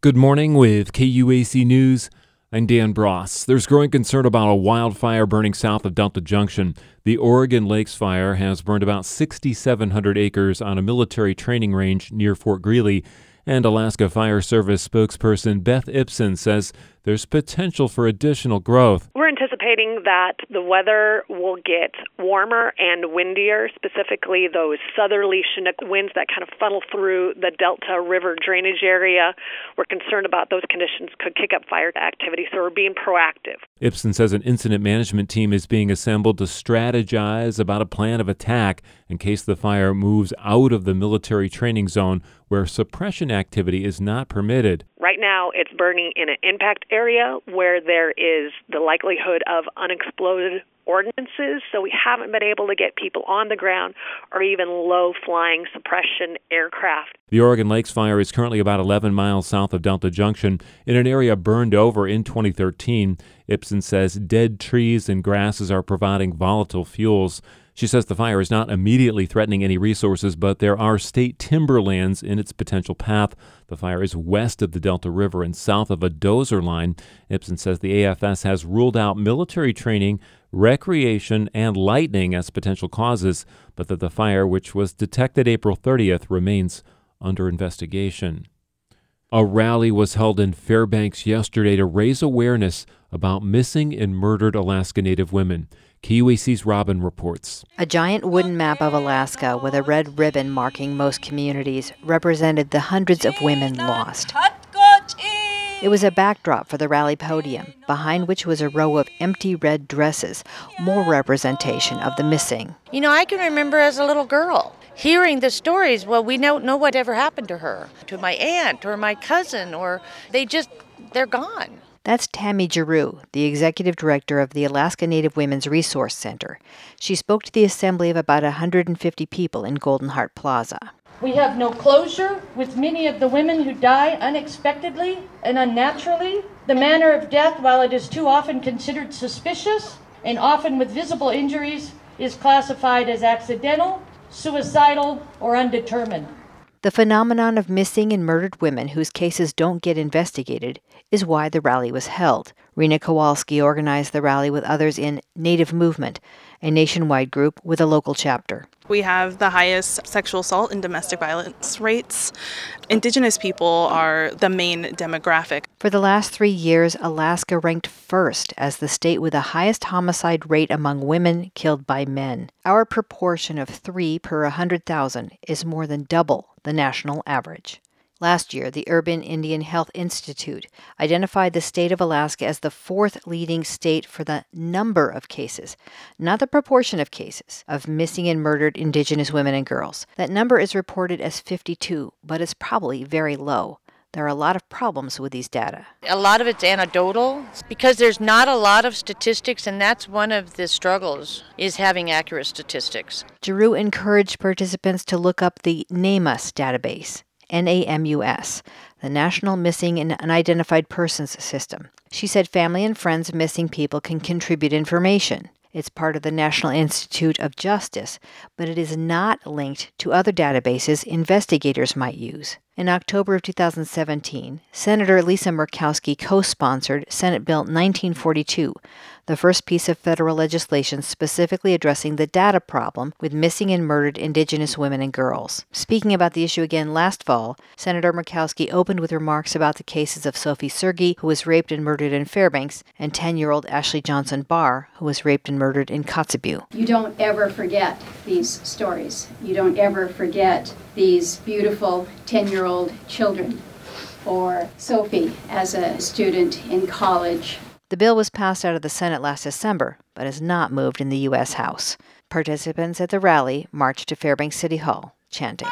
Good morning with KUAC News. I'm Dan Bross. There's growing concern about a wildfire burning south of Delta Junction. The Oregon Lakes fire has burned about 6,700 acres on a military training range near Fort Greely. And Alaska Fire Service spokesperson Beth Ibsen says there's potential for additional growth. We're anticipating that the weather will get warmer and windier, specifically those southerly Chinook winds that kind of funnel through the Delta River drainage area. We're concerned about those conditions could kick up fire activity, so we're being proactive. Ibsen says an incident management team is being assembled to strategize about a plan of attack in case the fire moves out of the military training zone where suppression activity is not permitted. Right now, it's burning in an impact area where there is the likelihood of unexploded ordnances, so we haven't been able to get people on the ground or even low-flying suppression aircraft. The Oregon Lakes fire is currently about 11 miles south of Delta Junction in an area burned over in 2013. Ibsen says dead trees and grasses are providing volatile fuels. She says the fire is not immediately threatening any resources, but there are state timberlands in its potential path. The fire is west of the Delta River and south of a dozer line. Ibsen says the AFS has ruled out military training, recreation, and lightning as potential causes, but that the fire, which was detected April 30th, remains under investigation. A rally was held in Fairbanks yesterday to raise awareness about missing and murdered Alaska Native women. KUAC's Robin reports. A giant wooden map of Alaska with a red ribbon marking most communities represented the hundreds of women lost. It was a backdrop for the rally podium, behind which was a row of empty red dresses, more representation of the missing. You know, I can remember as a little girl hearing the stories. Well, we don't know what ever happened to her, to my aunt or my cousin, or they're gone. That's Tammy Giroux, the executive director of the Alaska Native Women's Resource Center. She spoke to the assembly of about 150 people in Golden Heart Plaza. We have no closure with many of the women who die unexpectedly and unnaturally. The manner of death, while it is too often considered suspicious and often with visible injuries, is classified as accidental, suicidal, or undetermined. The phenomenon of missing and murdered women whose cases don't get investigated is why the rally was held. Rena Kowalski organized the rally with others in Native Movement, a nationwide group with a local chapter. We have the highest sexual assault and domestic violence rates. Indigenous people are the main demographic. For the last 3 years, Alaska ranked first as the state with the highest homicide rate among women killed by men. Our proportion of 3 per 100,000 is more than double the national average. Last year, the Urban Indian Health Institute identified the state of Alaska as the 4th leading state for the number of cases, not the proportion of cases, of missing and murdered Indigenous women and girls. That number is reported as 52, but it's probably very low. There are a lot of problems with these data. A lot of it's anecdotal because there's not a lot of statistics, and that's one of the struggles, is having accurate statistics. Giroux encouraged participants to look up the NAMUS database. NAMUS, the National Missing and Unidentified Persons System. She said family and friends of missing people can contribute information. It's part of the National Institute of Justice, but it is not linked to other databases investigators might use. In October of 2017, Senator Lisa Murkowski co-sponsored Senate Bill 1942, the first piece of federal legislation specifically addressing the data problem with missing and murdered Indigenous women and girls. Speaking about the issue again last fall, Senator Murkowski opened with remarks about the cases of Sophie Sergey, who was raped and murdered in Fairbanks, and 10-year-old Ashley Johnson Barr, who was raped and murdered in Kotzebue. You don't ever forget these stories. You don't ever forget these beautiful 10-year-old children, or Sophie as a student in college. The bill was passed out of the Senate last December, but has not moved in the U.S. House. Participants at the rally marched to Fairbanks City Hall, chanting.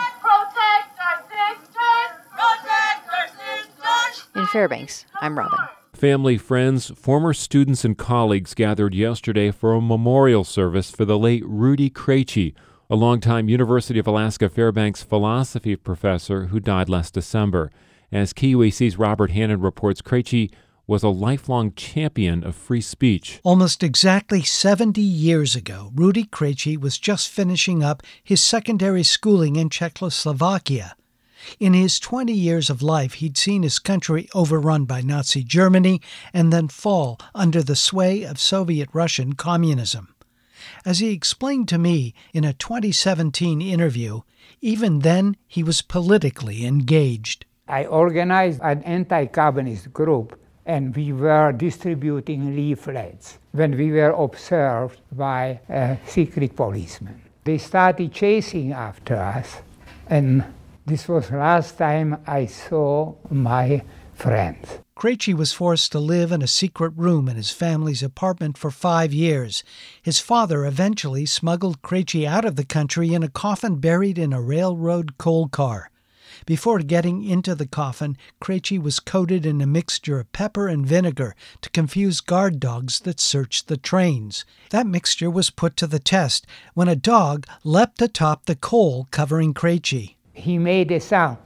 In Fairbanks, I'm Robin. Family, friends, former students, and colleagues gathered yesterday for a memorial service for the late Rudy Krejci, a longtime University of Alaska Fairbanks philosophy professor who died last December. As KUAC's Robert Hannon reports, Krejci was a lifelong champion of free speech. Almost exactly 70 years ago, Rudy Krejci was just finishing up his secondary schooling in Czechoslovakia. In his 20 years of life, he'd seen his country overrun by Nazi Germany and then fall under the sway of Soviet Russian communism. As he explained to me in a 2017 interview, even then he was politically engaged. I organized an anti-communist group, and we were distributing leaflets when we were observed by a secret policeman. They started chasing after us, and this was the last time I saw my friends. Krejci was forced to live in a secret room in his family's apartment for 5 years. His father eventually smuggled Krejci out of the country in a coffin buried in a railroad coal car. Before getting into the coffin, Krejci was coated in a mixture of pepper and vinegar to confuse guard dogs that searched the trains. That mixture was put to the test when a dog leapt atop the coal covering Krejci. He made a sound.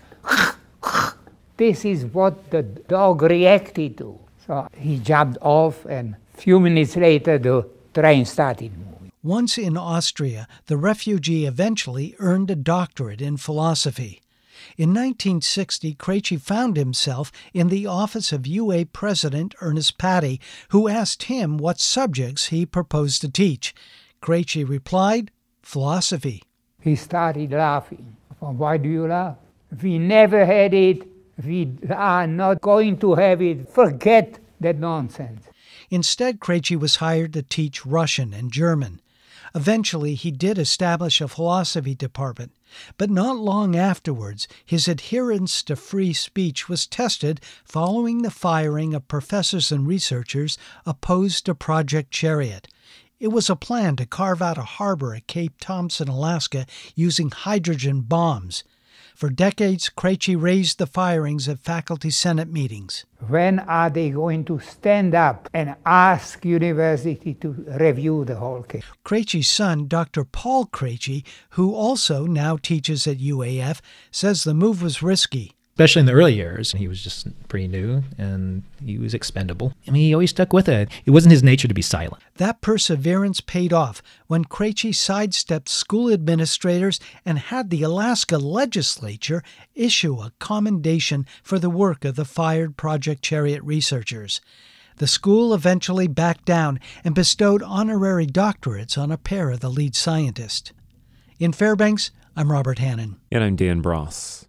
This is what the dog reacted to. So he jumped off, and a few minutes later the train started moving. Once in Austria, the refugee eventually earned a doctorate in philosophy. In 1960, Krejci found himself in the office of UA President Ernest Patty, who asked him what subjects he proposed to teach. Krejci replied, philosophy. He started laughing. Why do you laugh? We never had it. We are not going to have it. Forget that nonsense. Instead, Krejci was hired to teach Russian and German. Eventually, he did establish a philosophy department, but not long afterwards, his adherence to free speech was tested following the firing of professors and researchers opposed to Project Chariot. It was a plan to carve out a harbor at Cape Thompson, Alaska, using hydrogen bombs. For decades, Krejci raised the firings at faculty senate meetings. When are they going to stand up and ask university to review the whole case? Krejci's son, Dr. Paul Krejci, who also now teaches at UAF, says the move was risky. Especially in the early years, he was just pretty new and he was expendable. I mean, he always stuck with it. It wasn't his nature to be silent. That perseverance paid off when Krejci sidestepped school administrators and had the Alaska legislature issue a commendation for the work of the fired Project Chariot researchers. The school eventually backed down and bestowed honorary doctorates on a pair of the lead scientists. In Fairbanks, I'm Robert Hannon. And I'm Dan Bross.